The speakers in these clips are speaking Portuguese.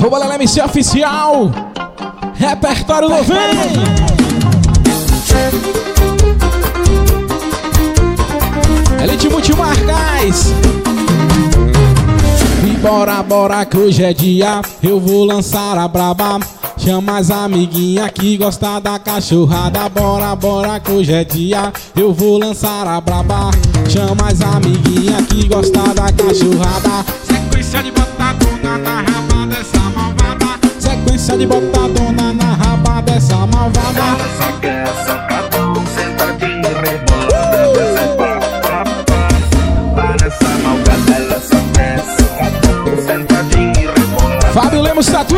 Arroba Lele MC Oficial. Repertório do Vem. Elite Multimarcas. E bora que hoje é dia, eu vou lançar a braba. Chama as amiguinhas que gostam da cachorrada. Bora que hoje é dia, eu vou lançar a braba. Chama as amiguinhas que gostam da cachorrada. Sequência de botadona na raba dessa malvada. Sequência de botadona na raba dessa malvada. Ela só quer socadão, sentadinho e rebolada. Vai nessa malvada, ela só quer socadão, sentadinho e rebolada. Fábio Lemos Tatu.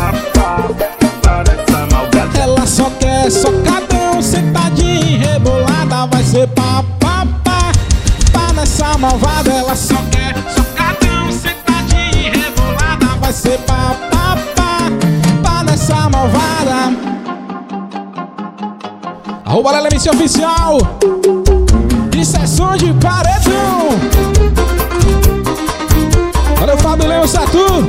Ela só quer socadão, sentadinha e rebolada. Vai ser pá nessa malvada. Ela só quer socadão, sentadinha e rebolada. Vai ser pá nessa malvada. Arroba Lele MC Oficial. Isso é som de paredão. Valeu, Fábio Lemos Tatu.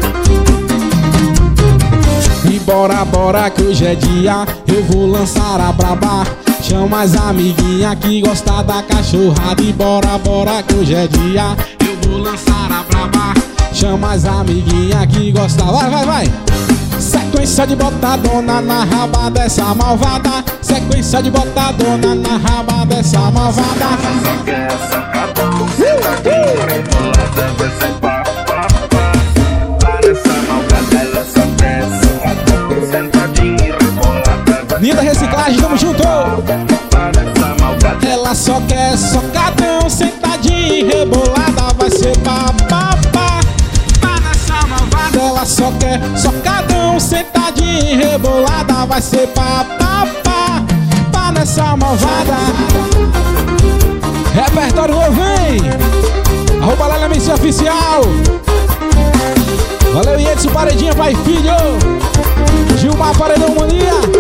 E bora que hoje é dia, eu vou lançar a braba. Chama as amiguinhas que gostam da cachorrada. E bora que hoje é dia, eu vou lançar a braba. Chama as amiguinhas que gostam. Vai. Sequência de botadona na raba dessa malvada. Sequência de botadona na raba dessa malvada. Ela só quer socadão, sentadinho e rebolada. Vai ser pá. Vai nessa malvada, ela só quer socadão, sentadinho e rebolada. Linda Reciclagem, tamo junto. Ela só quer socadão, sentadinha e rebolada. Vai ser pá nessa malvada. Ela só quer socadão, sentadinha e rebolada. Vai ser pá nessa malvada. Repertório Vem. Arroba Lele MC Oficial. Valeu, Edson Paredinha, pai filho. Gilmar Paredão Mania.